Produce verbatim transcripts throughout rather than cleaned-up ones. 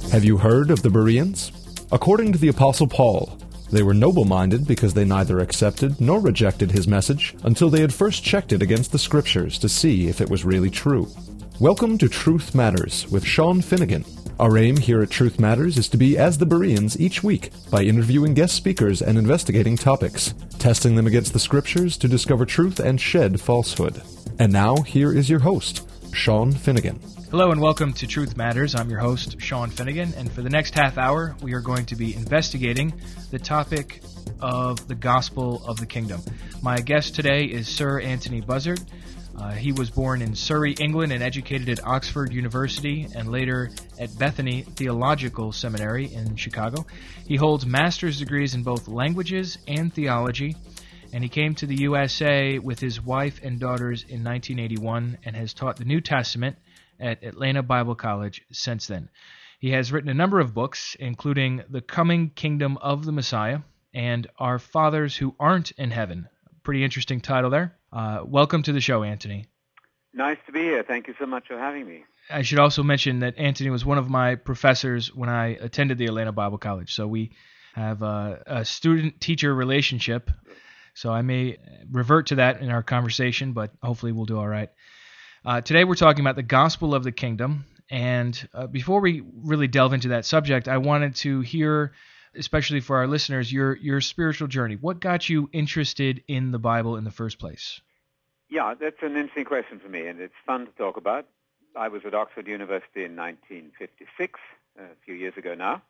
Have you heard of the Bereans? According to the Apostle Paul, they were noble-minded because they neither accepted nor rejected his message until they had first checked it against the Scriptures to see if it was really true. Welcome to Truth Matters with Sean Finnegan. Our aim here at Truth Matters is to be as the Bereans each week by interviewing guest speakers and investigating topics, testing them against the Scriptures to discover truth and shed falsehood. And now, here is your host, Sean Finnegan. Hello and welcome to Truth Matters. I'm your host, Sean Finnegan, and for the next half hour, we are going to be investigating the topic of the gospel of the kingdom. My guest today is Sir Anthony Buzzard. Uh, he was born in Surrey, England, and educated at Oxford University and later at Bethany Theological Seminary in Chicago. He holds master's degrees in both languages and theology, and he came to the U S A with his wife and daughters in nineteen eighty-one and has taught the New Testament at Atlanta Bible College since then. He has written a number of books, including The Coming Kingdom of the Messiah and Our Fathers Who Aren't in Heaven. Pretty interesting title there. Uh, welcome to the show, Anthony. Nice to be here. Thank you so much for having me. I should also mention that Anthony was one of my professors when I attended the Atlanta Bible College, so we have a, a student-teacher relationship, so I may revert to that in our conversation, but hopefully we'll do all right. Uh, today we're talking about the gospel of the kingdom, and uh, before we really delve into that subject, I wanted to hear, especially for our listeners, your your spiritual journey. What got you interested in the Bible in the first place? Yeah, that's an interesting question for me, and it's fun to talk about. I was at Oxford University in nineteen fifty-six, a few years ago now,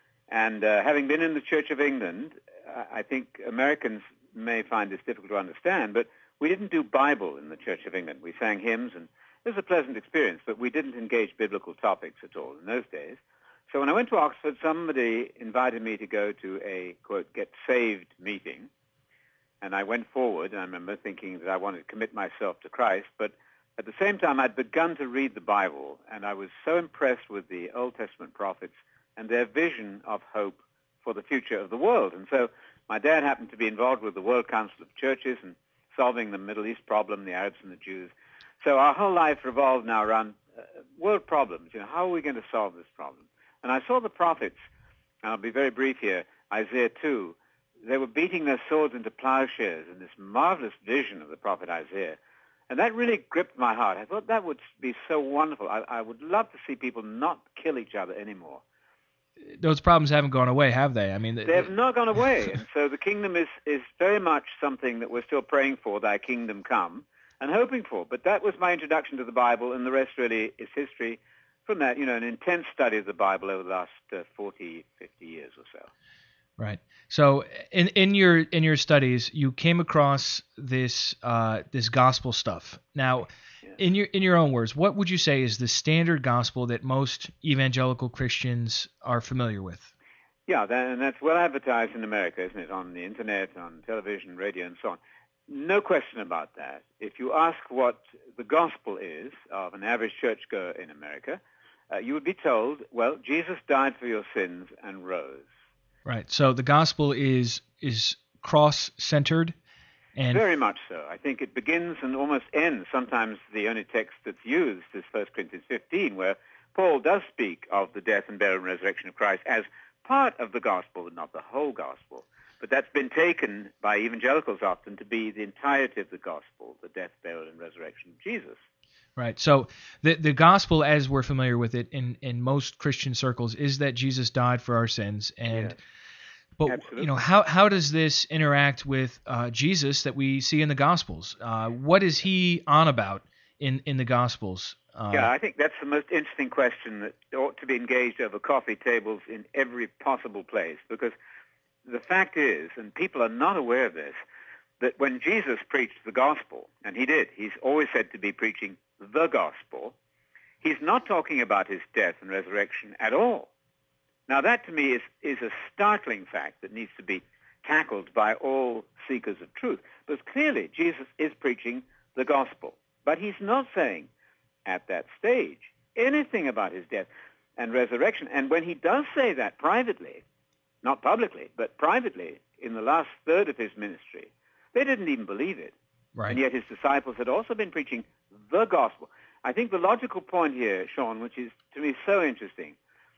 and uh, having been in the Church of England, I think Americans may find this difficult to understand, but we didn't do Bible in the Church of England. We sang hymns, and it was a pleasant experience, but we didn't engage biblical topics at all in those days. So when I went to Oxford, somebody invited me to go to a, quote, get saved meeting, and I went forward, and I remember thinking that I wanted to commit myself to Christ, but at the same time, I'd begun to read the Bible, and I was so impressed with the Old Testament prophets and their vision of hope for the future of the world. And so my dad happened to be involved with the World Council of Churches and solving the Middle East problem, the Arabs and the Jews. So our whole life revolved now around uh, world problems. You know, how are we going to solve this problem? And I saw the prophets, and I'll be very brief here, Isaiah two. They were beating their swords into plowshares in this marvelous vision of the prophet Isaiah. And that really gripped my heart. I thought that would be so wonderful. I, I would love to see people not kill each other anymore. Those problems haven't gone away, have they? I mean, they have not gone away, and so the kingdom is, is very much something that we're still praying for, thy kingdom come, and hoping for. But that was my introduction to the Bible, and the rest really is history from that, you know, an intense study of the Bible over the last uh, forty, fifty years or so. Right. So in, in your in your studies, you came across this uh, this gospel stuff. Now, yeah. in your in your own words, what would you say is the standard gospel that most evangelical Christians are familiar with? Yeah, that, and that's well advertised in America, isn't it? On the internet, on television, radio, and so on. No question about that. If you ask what the gospel is of an average churchgoer in America, uh, you would be told, well, Jesus died for your sins and rose. Right. So the gospel is is cross-centered, and very much so. I think it begins and almost ends. Sometimes the only text that's used is First Corinthians fifteen, where Paul does speak of the death and burial and resurrection of Christ as part of the gospel, but not the whole gospel. But that's been taken by evangelicals often to be the entirety of the gospel, the death, burial, and resurrection of Jesus. Right. So the the gospel, as we're familiar with it in, in most Christian circles, is that Jesus died for our sins. And yes. But Absolutely. you know, how how does this interact with uh, Jesus that we see in the Gospels? Uh, what is he on about in, in the Gospels? Uh, yeah, I think that's the most interesting question that ought to be engaged over coffee tables in every possible place. Because the fact is, and people are not aware of this, that when Jesus preached the gospel, and he did, he's always said to be preaching the gospel, he's not talking about his death and resurrection at all. Now that to me is, is a startling fact that needs to be tackled by all seekers of truth. Because clearly Jesus is preaching the gospel, but he's not saying at that stage anything about his death and resurrection. And when he does say that privately, not publicly, but privately, in the last third of his ministry, they didn't even believe it. Right. And yet his disciples had also been preaching the gospel. I think the logical point here, Sean, which is to me so interesting,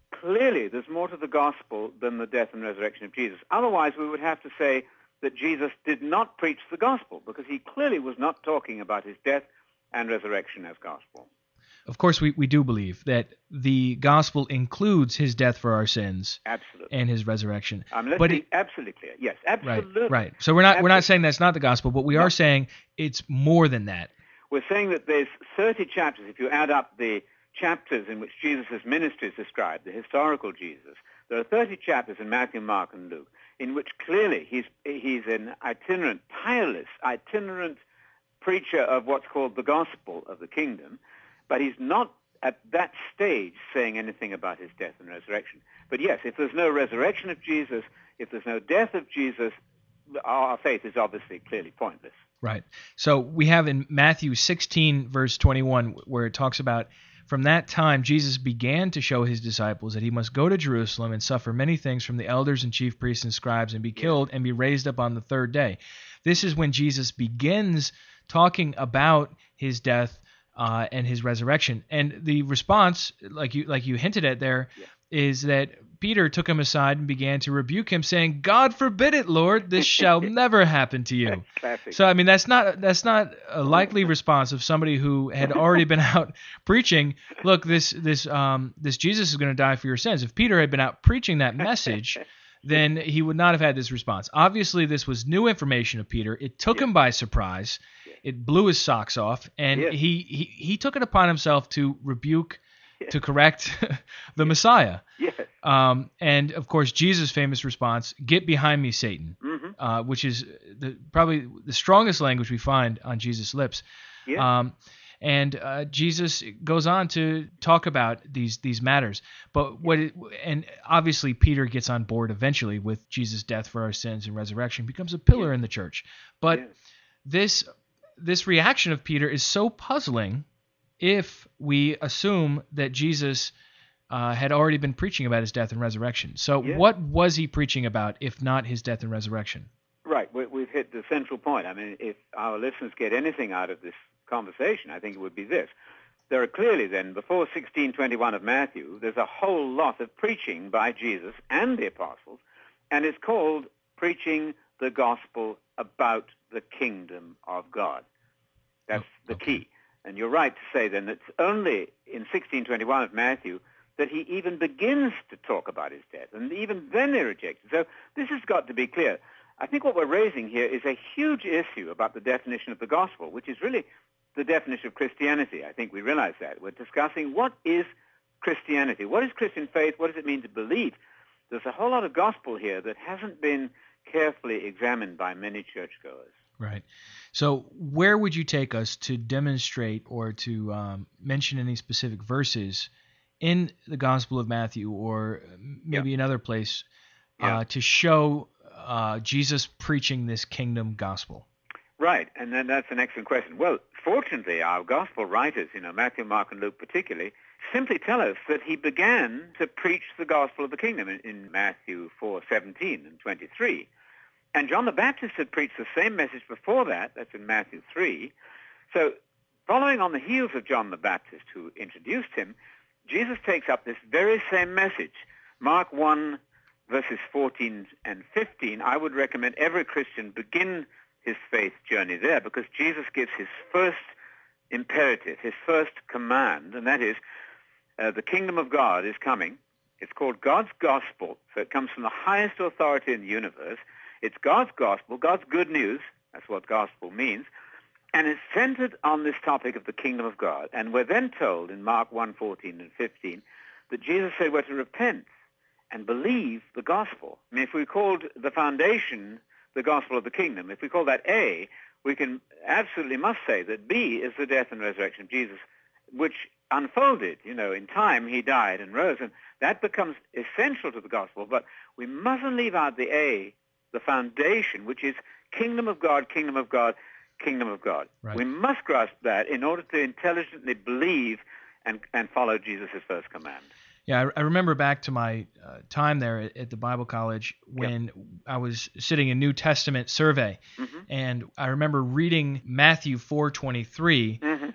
clearly there's more to the gospel than the death and resurrection of Jesus. Otherwise, we would have to say that Jesus did not preach the gospel, because he clearly was not talking about his death and resurrection as gospel. Of course, we, we do believe that the gospel includes his death for our sins, absolutely, and his resurrection. I'm listening. But it, absolutely clear. Yes, absolutely. Right, right. So we're not absolutely. we're not saying that's not the gospel, but we no. are saying it's more than that. We're saying that there's thirty chapters. If you add up the chapters in which Jesus' ministry is described, the historical Jesus, there are thirty chapters in Matthew, Mark, and Luke, in which clearly he's he's an itinerant, tireless, itinerant preacher of what's called the gospel of the kingdom, but he's not at that stage saying anything about his death and resurrection. But yes, if there's no resurrection of Jesus, if there's no death of Jesus, our faith is obviously clearly pointless. Right. So we have in Matthew sixteen, verse twenty-one, where it talks about, from that time Jesus began to show his disciples that he must go to Jerusalem and suffer many things from the elders and chief priests and scribes, and be killed and be raised up on the third day. This is when Jesus begins talking about his death uh, and his resurrection. And the response, like you like you hinted at there, yeah. is that Peter took him aside and began to rebuke him, saying, "God forbid it, Lord, this shall never happen to you." Classic. So, I mean, that's not that's not a likely response of somebody who had already been out preaching, look, this this um this Jesus is going to die for your sins. If Peter had been out preaching that message, then he would not have had this response. Obviously, this was new information of Peter. It took yeah. him by surprise. Yeah. It blew his socks off, and yeah. he, he he took it upon himself to rebuke, yeah. to correct the Messiah. Yes. Um, and, of course, Jesus' famous response, "Get behind me, Satan," Mm-hmm. uh, which is the, probably the strongest language we find on Jesus' lips. Yeah. Um, and uh, Jesus goes on to talk about these these matters. But what it, and obviously Peter gets on board eventually with Jesus' death for our sins and resurrection, becomes a pillar yeah. in the church. But yeah. this this reaction of Peter is so puzzling if we assume that Jesus Uh, had already been preaching about his death and resurrection. So Yeah. what was he preaching about if not his death and resurrection? Right. We, we've hit the central point. I mean, if our listeners get anything out of this conversation, I think it would be this. There are clearly then, before sixteen twenty-one of Matthew, there's a whole lot of preaching by Jesus and the apostles, and it's called preaching the gospel about the kingdom of God. That's Oh, the okay. key. And you're right to say then that it's only in sixteen twenty-one of Matthew that he even begins to talk about his death, and even then they reject it. So this has got to be clear. I think what we're raising here is a huge issue about the definition of the gospel, which is really the definition of Christianity. I think we realize that. We're discussing what is Christianity, what is Christian faith, what does it mean to believe. There's a whole lot of gospel here that hasn't been carefully examined by many churchgoers. Right. So where would you take us to demonstrate or to um, mention any specific verses in the Gospel of Matthew, or maybe Yeah. another place, Yeah. uh, to show uh, Jesus preaching this kingdom gospel? Right, and then that's an excellent question. Well, fortunately, our gospel writers, you know, Matthew, Mark, and Luke particularly, simply tell us that he began to preach the gospel of the kingdom in, in Matthew four seventeen and twenty-three. And John the Baptist had preached the same message before that. That's in Matthew three. So following on the heels of John the Baptist, who introduced him, Jesus takes up this very same message. Mark one, verses fourteen and fifteen, I would recommend every Christian begin his faith journey there, because Jesus gives his first imperative, his first command, and that is, uh, the kingdom of God is coming. It's called God's gospel, so it comes from the highest authority in the universe. It's God's gospel, God's good news. That's what gospel means. And it's centered on this topic of the kingdom of God. And we're then told in Mark one, fourteen and fifteen that Jesus said we're to repent and believe the gospel. I mean, if we called the foundation the gospel of the kingdom, if we call that A, we can absolutely must say that B is the death and resurrection of Jesus, which unfolded, you know, in time he died and rose. And that becomes essential to the gospel. But we mustn't leave out the A, the foundation, which is kingdom of God, kingdom of God, kingdom of God. Right. We must grasp that in order to intelligently believe and, and follow Jesus' first command. Yeah, I, I remember back to my uh, time there at, at the Bible College when Yep. I was sitting in New Testament survey, Mm-hmm. and I remember reading Matthew four twenty-three, Mm-hmm.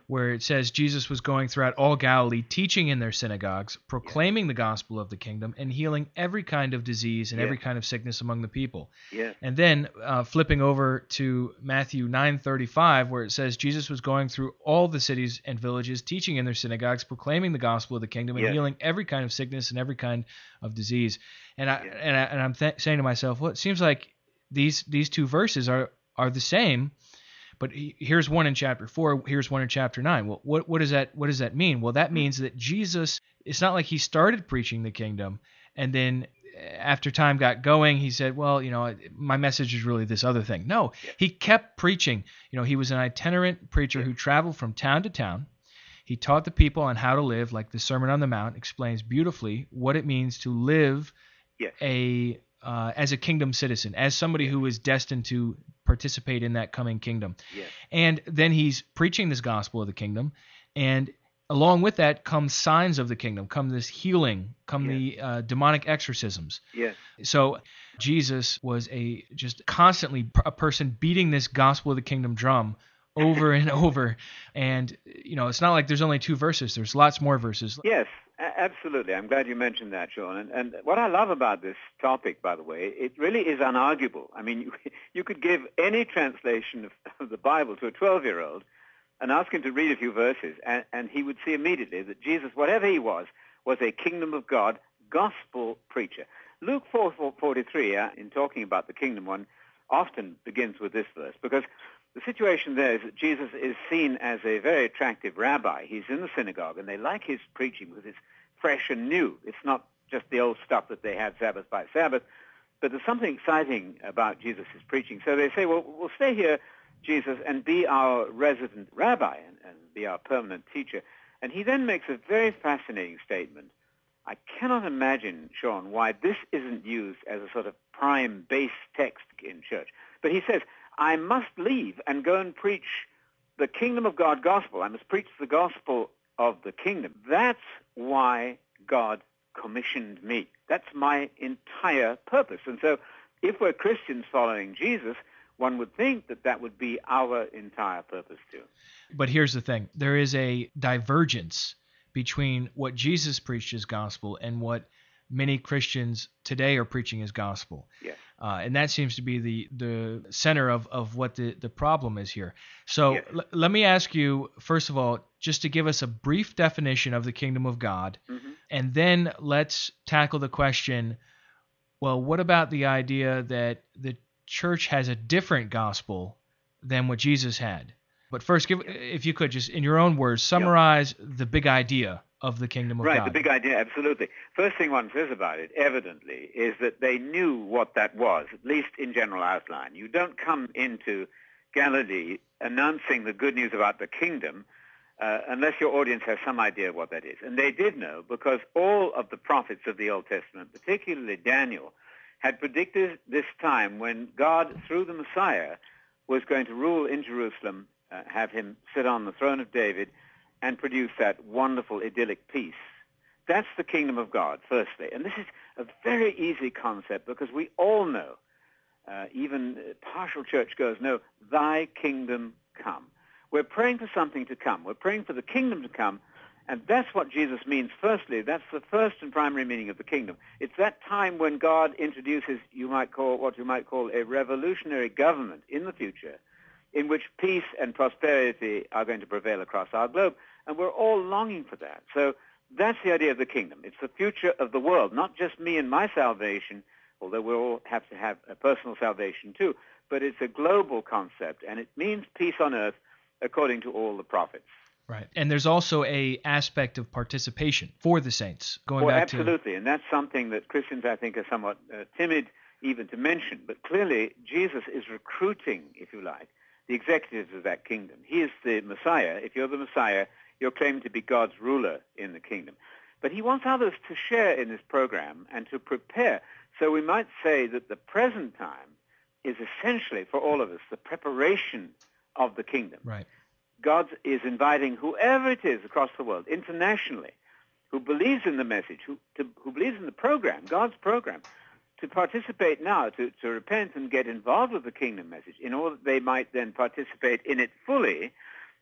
where it says Jesus was going throughout all Galilee, teaching in their synagogues, proclaiming the gospel of the kingdom, and healing every kind of disease and Yes. every kind of sickness among the people. Yes. And then uh, flipping over to Matthew nine thirty-five, where it says Jesus was going through all the cities and villages, teaching in their synagogues, proclaiming the gospel of the kingdom, and Yes. healing every kind of sickness and every kind of disease. And I Yes. and, I, and I'm th- saying to myself, well, it seems like these these two verses are are the same. But he- here's one in chapter four, here's one in chapter nine. Well, what, what does that what does that mean? Well, that means that Jesus, it's not like he started preaching the kingdom, and then after time got going, he said, well, you know, my message is really this other thing. No, he kept preaching. You know, he was an itinerant preacher who traveled from town to town. He taught the people on how to live, like the Sermon on the Mount explains beautifully what it means to live Yes. a uh, as a kingdom citizen, as somebody who is destined to participate in that coming kingdom. Yes. And then he's preaching this gospel of the kingdom, and along with that comes signs of the kingdom, come this healing, come Yes. the uh, demonic exorcisms. Yes. So Jesus was a just constantly a person beating this gospel of the kingdom drum over and over. And, you know, it's not like there's only two verses. There's lots more verses. Yes, a- absolutely. I'm glad you mentioned that, Sean. And, and what I love about this topic, by the way, it really is unarguable. I mean, you, you could give any translation of, of the Bible to a twelve-year-old and ask him to read a few verses, and, and he would see immediately that Jesus, whatever he was, was a kingdom of God gospel preacher. Luke four forty-three, uh, in talking about the kingdom one, often begins with this verse, because the situation there is that Jesus is seen as a very attractive rabbi. He's in the synagogue, and they like his preaching because it's fresh and new. It's not just the old stuff that they had Sabbath by Sabbath, but there's something exciting about Jesus' preaching. So they say, well, we'll stay here, Jesus, and be our resident rabbi and, and be our permanent teacher. And he then makes a very fascinating statement. I cannot imagine, Sean, why this isn't used as a sort of prime base text in church. But he says, I must leave and go and preach the kingdom of God gospel. I must preach the gospel of the kingdom. That's why God commissioned me. That's my entire purpose. And so if we're Christians following Jesus, one would think that that would be our entire purpose too. But here's the thing. There is a divergence between what Jesus preached as gospel and what many Christians today are preaching as gospel. Yes. Uh, and that seems to be the, the center of, of what the, the problem is here. So Yes. l- let me ask you, first of all, just to give us a brief definition of the kingdom of God, Mm-hmm. and then let's tackle the question, well, what about the idea that the church has a different gospel than what Jesus had? But first, give, if you could, just in your own words, summarize the big idea of the kingdom of Right, God. the big idea, absolutely. First thing one says about it, evidently, is that they knew what that was, at least in general outline. You don't come into Galilee announcing the good news about the kingdom uh, unless your audience has some idea what that is. And they did know, because all of the prophets of the Old Testament, particularly Daniel, had predicted this time when God, through the Messiah, was going to rule in Jerusalem, uh, have him sit on the throne of David, and produce that wonderful idyllic peace. That's the kingdom of God, firstly. And this is a very easy concept because we all know, uh, even partial churchgoers know, thy kingdom come. We're praying for something to come. We're praying for the kingdom to come, and that's what Jesus means. Firstly, that's the first and primary meaning of the kingdom. It's that time when God introduces, you might call, what you might call a revolutionary government in the future, in which peace and prosperity are going to prevail across our globe. And we're all longing for that. So that's the idea of the kingdom. It's the future of the world, not just me and my salvation, although we all have to have a personal salvation too. But it's a global concept, and it means peace on earth according to all the prophets. Right. And there's also a aspect of participation for the saints. Going Well, back absolutely. to And that's something that Christians, I think, are somewhat uh, timid even to mention. But clearly, Jesus is recruiting, if you like, the executives of that kingdom. He is the Messiah. If you're the Messiah, you're claiming to be God's ruler in the kingdom. But he wants others to share in this program and to prepare. So we might say that the present time is essentially, for all of us, the preparation of the kingdom. right. God is inviting whoever it is across the world, internationally, who believes in the message, who, to, who believes in the program, God's program, to participate now, to, to repent and get involved with the kingdom message in order that they might then participate in it fully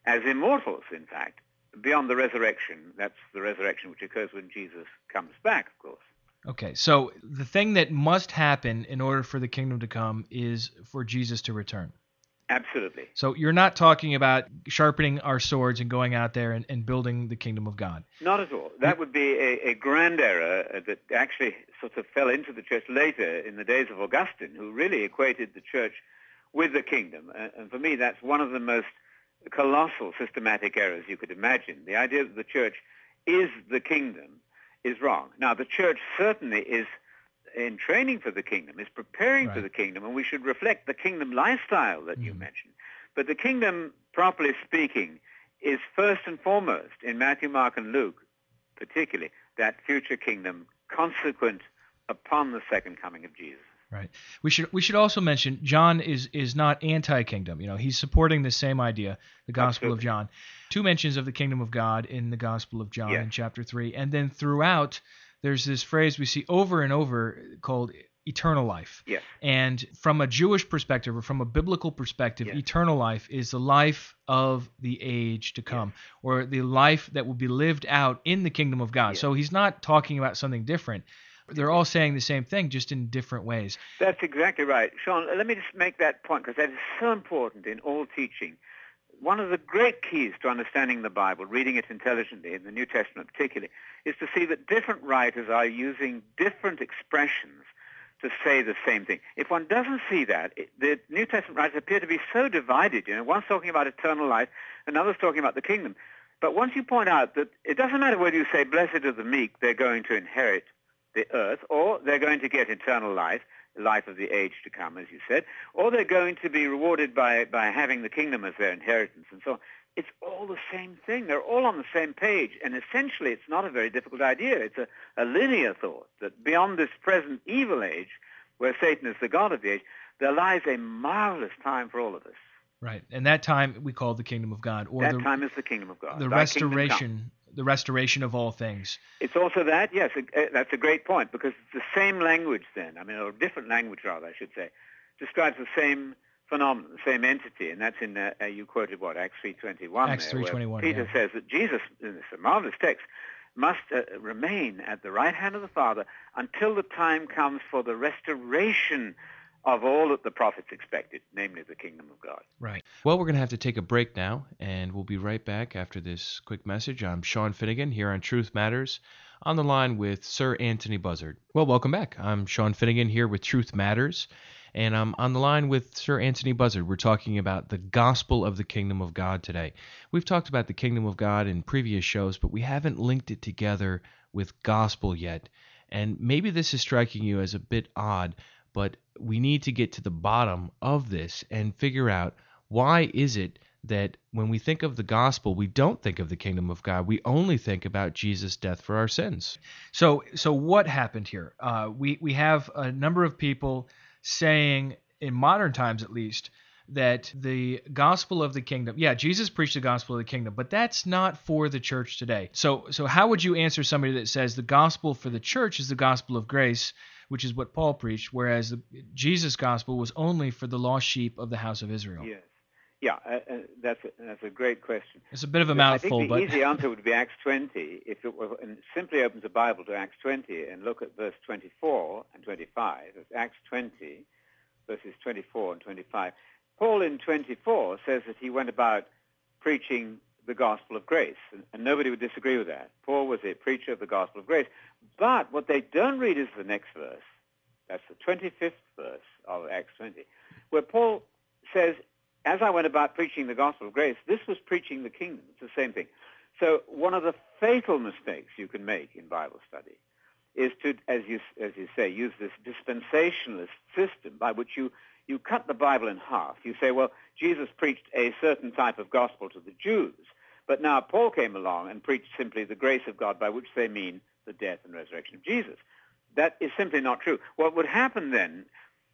as immortals, in fact, beyond the resurrection. That's the resurrection which occurs when Jesus comes back, of course. Okay, so the thing that must happen in order for the kingdom to come is for Jesus to return. Absolutely. So you're not talking about sharpening our swords and going out there and, and building the kingdom of God. Not at all. That would be a, a grand error that actually sort of fell into the church later in the days of Augustine, who really equated the church with the kingdom. And for me, that's one of the most colossal systematic errors you could imagine. The idea that the church is the kingdom is wrong. Now, the church certainly is in training for the kingdom, is preparing Right. for the kingdom, and we should reflect the kingdom lifestyle that Mm. you mentioned. But the kingdom, properly speaking, is first and foremost, in Matthew, Mark, and Luke particularly, that future kingdom consequent upon the second coming of Jesus. Right. We should we should also mention John is is not anti-kingdom. You know, he's supporting the same idea, the Gospel of Absolutely. John. Two mentions of the kingdom of God in the Gospel of John Yes. in chapter three, and then throughout there's this phrase we see over and over called eternal life. Yes. And from a Jewish perspective or from a biblical perspective, Yes. eternal life is the life of the age to come, or the life that will be lived out in the kingdom of God. Yes. So he's not talking about something different. They're all saying the same thing, just in different ways. That's exactly right. Sean, let me just make that point because that is so important in all teaching. One of the great keys to understanding the Bible, reading it intelligently, in the New Testament particularly, is to see that different writers are using different expressions to say the same thing. If one doesn't see that, it, the New Testament writers appear to be so divided. You know, one's talking about eternal life, another's talking about the kingdom. But once you point out that it doesn't matter whether you say, blessed are the meek, they're going to inherit the earth, or they're going to get eternal life, the life of the age to come, as you said, or they're going to be rewarded by, by having the kingdom as their inheritance, and so on. It's all the same thing. They're all on the same page, and essentially it's not a very difficult idea. It's a, a linear thought that beyond this present evil age, where Satan is the god of the age, there lies a marvelous time for all of us. Right. And that time we call the kingdom of God, or That the, time is the kingdom of God. the Thy kingdom come. restoration, the restoration of all things. It's also that, yes, uh, that's a great point, because it's the same language then, I mean, or different language rather, I should say, describes the same phenomenon, the same entity, and that's in, uh, uh, you quoted what, Acts three twenty-one Acts there, three where twenty-one, Peter yeah. says that Jesus, in this marvelous text, must uh, remain at the right hand of the Father until the time comes for the restoration of all that the prophets expected, namely the kingdom of God. Right. Well, we're going to have to take a break now, and we'll be right back after this quick message. I'm Sean Finnegan here on Truth Matters, on the line with Sir Anthony Buzzard. Well, welcome back. I'm Sean Finnegan here with Truth Matters, and I'm on the line with Sir Anthony Buzzard. We're talking about the gospel of the kingdom of God today. We've talked about the kingdom of God in previous shows, but we haven't linked it together with gospel yet. And maybe this is striking you as a bit odd, but we need to get to the bottom of this and figure out why is it that when we think of the gospel, we don't think of the kingdom of God. We only think about Jesus' death for our sins. So so what happened here? Uh, we, we have a number of people saying, in modern times at least, that the gospel of the kingdom, yeah, Jesus preached the gospel of the kingdom, but that's not for the church today. So so how would you answer somebody that says the gospel for the church is the gospel of grace, which is what Paul preached, whereas the, Jesus' gospel was only for the lost sheep of the house of Israel? Yes. Yeah, uh, uh, that's, a, that's a great question. It's a bit of a mouthful, I think the but easy answer would be Acts twenty. If it were, and simply opens the Bible to Acts twenty and look at verse twenty-four and twenty-five. It's Acts twenty, verses twenty-four and twenty-five. Paul in twenty-four says that he went about preaching the gospel of grace, and, and nobody would disagree with that. Paul was a preacher of the gospel of grace. But what they don't read is the next verse. That's the twenty-fifth verse of Acts twenty, where Paul says, as I went about preaching the gospel of grace, this was preaching the kingdom. It's the same thing. So one of the fatal mistakes you can make in Bible study is to, as you, as you say, use this dispensationalist system by which you, you cut the Bible in half. You say, well, Jesus preached a certain type of gospel to the Jews, but now Paul came along and preached simply the grace of God, by which they mean the death and resurrection of Jesus. That is simply not true. What would happen then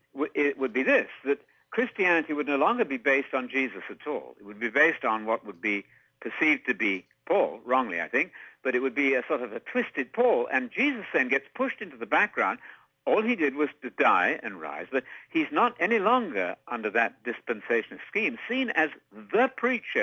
it would be this, that Christianity would no longer be based on Jesus at all. It would be based on what would be perceived to be Paul, wrongly I think, but it would be a sort of a twisted Paul, and Jesus then gets pushed into the background. All he did was to die and rise, but he's not any longer under that dispensational scheme, seen as the preacher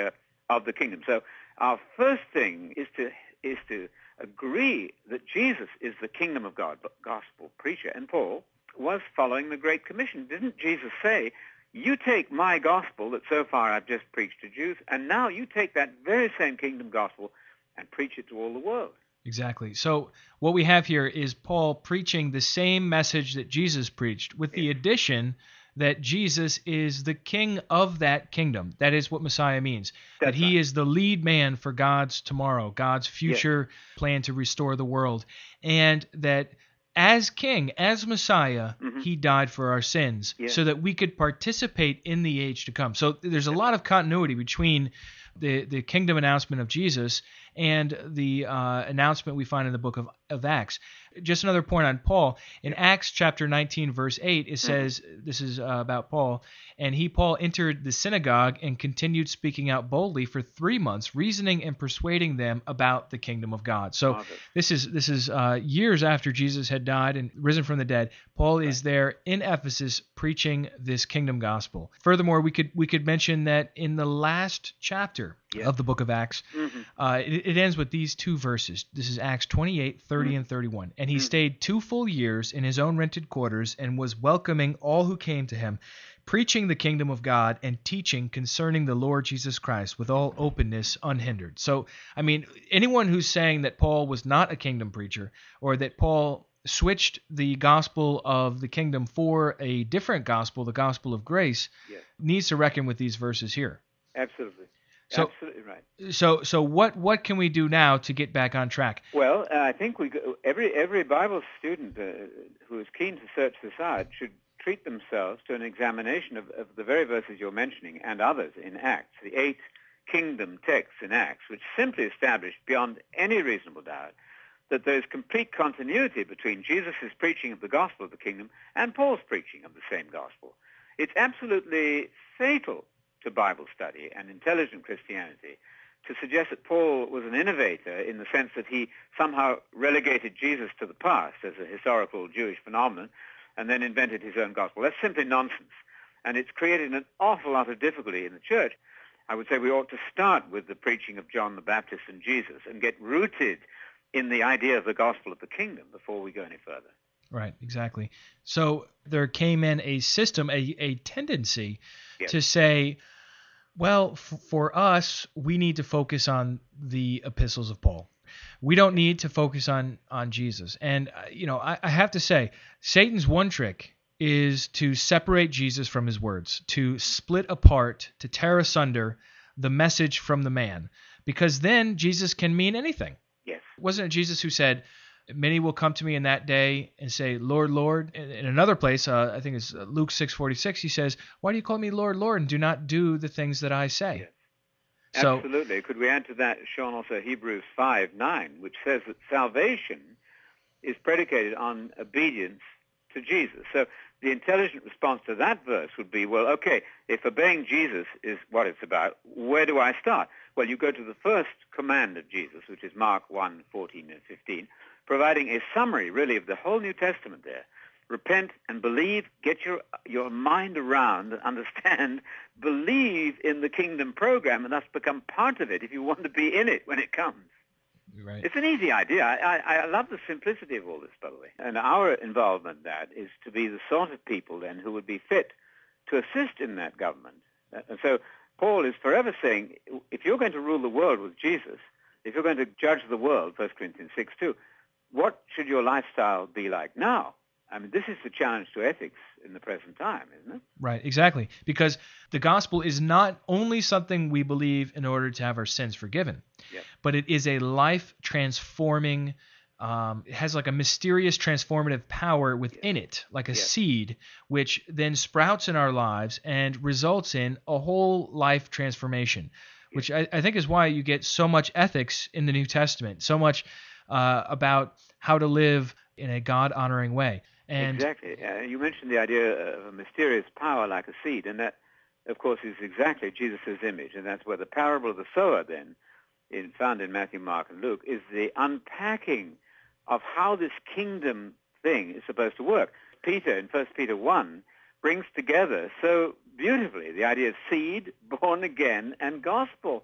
of the kingdom. So our first thing is to is to agree that Jesus is the kingdom of God, gospel preacher. And Paul was following the Great Commission. Didn't Jesus say, you take my gospel that so far I've just preached to Jews, and now you take that very same kingdom gospel and preach it to all the world? Exactly. So what we have here is Paul preaching the same message that Jesus preached, with the addition that Jesus is the king of that kingdom. That is what Messiah means. That's that he right. is the lead man for God's tomorrow, God's future Yes. plan to restore the world. And that as king, as Messiah, Mhm. he died for our sins Yes. so that we could participate in the age to come. So there's a lot of continuity between the, the kingdom announcement of Jesus and the uh, announcement we find in the book of, of Acts. Just another point on Paul. In Acts chapter nineteen, verse eight, it says, this is uh, about Paul, and he, Paul, entered the synagogue and continued speaking out boldly for three months, reasoning and persuading them about the kingdom of God. So Marvelous. this is this is uh, years after Jesus had died and risen from the dead. Paul is there in Ephesus preaching this kingdom gospel. Furthermore, we could we could mention that in the last chapter Yeah. of the book of Acts, Mhm. uh, it, it ends with these two verses. This is Acts twenty-eight, thirty, and thirty-one. And he stayed two full years in his own rented quarters and was welcoming all who came to him, preaching the kingdom of God and teaching concerning the Lord Jesus Christ with all openness unhindered. So, I mean, anyone who's saying that Paul was not a kingdom preacher, or that Paul switched the gospel of the kingdom for a different gospel, the gospel of grace, Yes. needs to reckon with these verses here. Absolutely. So- Absolutely right. So, so what what can we do now to get back on track? Well, uh, I think we go, every every Bible student uh, who is keen to search this out should treat themselves to an examination of, of the very verses you're mentioning and others in Acts, the eight kingdom texts in Acts, which simply establish beyond any reasonable doubt that there is complete continuity between Jesus' preaching of the gospel of the kingdom and Paul's preaching of the same gospel. It's absolutely fatal to Bible study and intelligent Christianity to suggest that Paul was an innovator in the sense that he somehow relegated Jesus to the past as a historical Jewish phenomenon and then invented his own gospel. That's simply nonsense, and it's created an awful lot of difficulty in the church. I would say we ought to start with the preaching of John the Baptist and Jesus and get rooted in the idea of the gospel of the kingdom before we go any further. Right, exactly. So there came in a system, a, a tendency Yes. to say, well, f- for us, we need to focus on the epistles of Paul. We don't need to focus on, on Jesus. And, uh, you know, I, I have to say, Satan's one trick is to separate Jesus from his words, to split apart, to tear asunder the message from the man, because then Jesus can mean anything. Yes. Wasn't it Jesus who said, many will come to me in that day and say, Lord, Lord? In, in another place, uh, I think it's Luke six forty-six, he says, why do you call me Lord, Lord, and do not do the things that I say? Yes. So, Absolutely. Could we add to that, Sean, also Hebrews five nine, which says that salvation is predicated on obedience to Jesus. So the intelligent response to that verse would be, well, okay, if obeying Jesus is what it's about, where do I start? Well, you go to the first command of Jesus, which is Mark one fourteen and fifteen, providing a summary, really, of the whole New Testament there. Repent and believe, get your your mind around and understand, believe in the kingdom program, and thus become part of it if you want to be in it when it comes. right. It's an easy idea. I, I, I love the simplicity of all this, by the way. And our involvement in that is to be the sort of people, then, who would be fit to assist in that government. And so Paul is forever saying, if you're going to rule the world with Jesus, if you're going to judge the world, First Corinthians six two, what should your lifestyle be like now? I mean, this is the challenge to ethics in the present time, isn't it? Right, exactly. Because the gospel is not only something we believe in order to have our sins forgiven, Yes. but it is a life-transforming, um, it has like a mysterious transformative power within it, like a Yes. seed, which then sprouts in our lives and results in a whole life transformation, which I, I think is why you get so much ethics in the New Testament, so much uh, about how to live in a God-honoring way. And Exactly. Uh, you mentioned the idea of a mysterious power like a seed, and that, of course, is exactly Jesus' image, and that's where the parable of the sower, then, in, found in Matthew, Mark, and Luke, is the unpacking of how this kingdom thing is supposed to work. Peter, in First Peter one, brings together so beautifully the idea of seed, born again, and gospel.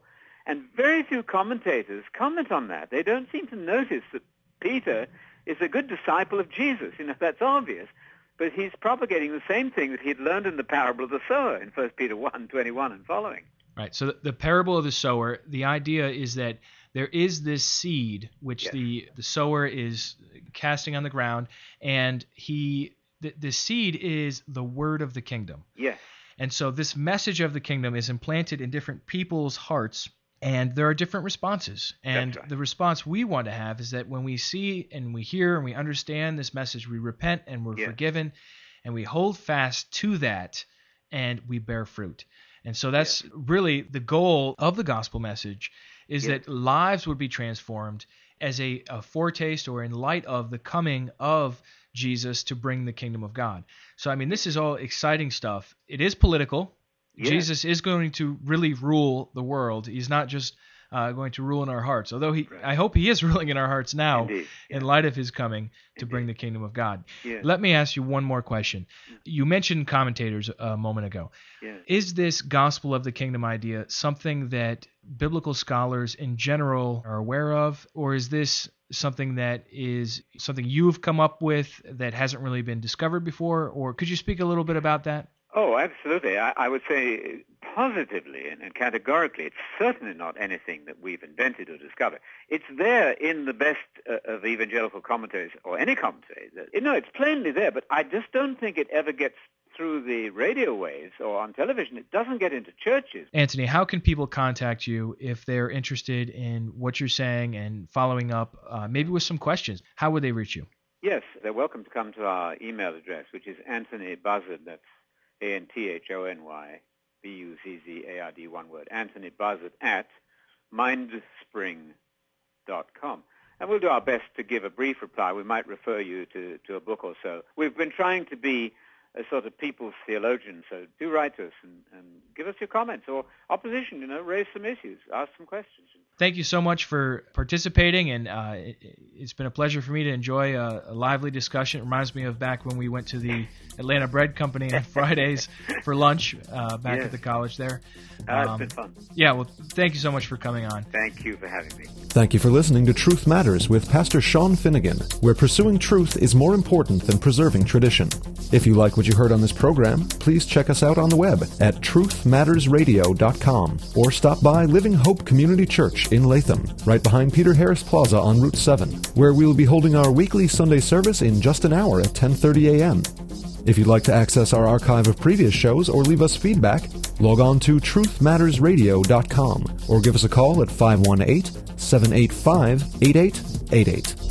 And very few commentators comment on that. They don't seem to notice that Peter is a good disciple of Jesus. You know, that's obvious. But he's propagating the same thing that he'd learned in the parable of the sower in First Peter one, twenty-one and following. Right. So the, the parable of the sower, the idea is that there is this seed which Yes. the, the sower is casting on the ground, and he the, the seed is the word of the kingdom. Yes. And so this message of the kingdom is implanted in different people's hearts, and there are different responses. And That's right. the response we want to have is that when we see and we hear and we understand this message, we repent and we're Yes. forgiven, and we hold fast to that, and we bear fruit. And so that's really the goal of the gospel message, is Yes. that lives would be transformed as a, a foretaste or in light of the coming of Jesus to bring the kingdom of God. So, I mean, this is all exciting stuff. It is political. Yes. Jesus is going to really rule the world. He's not just uh, going to rule in our hearts, although he, Right. I hope he is ruling in our hearts now Indeed. in Yeah. light of his coming to bring the kingdom of God. Yes. Let me ask you one more question. You mentioned commentators a moment ago. Yes. Is this gospel of the kingdom idea something that biblical scholars in general are aware of, or is this something that is something you've come up with that hasn't really been discovered before? Or could you speak a little bit about that? Oh, absolutely. I, I would say positively and, and categorically, it's certainly not anything that we've invented or discovered. It's there in the best uh, of evangelical commentaries, or any commentary. That, you know, it's plainly there, but I just don't think it ever gets through the radio waves or on television. It doesn't get into churches. Anthony, how can people contact you if they're interested in what you're saying and following up, uh, maybe with some questions? How would they reach you? Yes, they're welcome to come to our email address, which is Anthony Buzzard, that's A N T H O N Y, B U Z Z A R D, one word, Anthony Buzzard at mindspring dot com. And we'll do our best to give a brief reply. We might refer you to, to a book or so. We've been trying to be a sort of people's theologian, so do write to us and, and give us your comments or opposition, you know, raise some issues, ask some questions. Thank you so much for participating, and uh, it, it's been a pleasure for me to enjoy a, a lively discussion. It reminds me of back when we went to the Atlanta Bread Company on Fridays for lunch uh, back Yes. at the college there. Uh, Um, it's been fun. Yeah, well, thank you so much for coming on. Thank you for having me. Thank you for listening to Truth Matters with Pastor Sean Finnegan, where pursuing truth is more important than preserving tradition. If you like what you heard on this program, please check us out on the web at truth matters radio dot com or stop by Living Hope Community Church in Latham, right behind Peter Harris Plaza on Route seven, where we will be holding our weekly Sunday service in just an hour at ten thirty a.m. If you'd like to access our archive of previous shows or leave us feedback, log on to truth matters radio dot com or give us a call at five one eight, seven eight five, eight eight eight eight.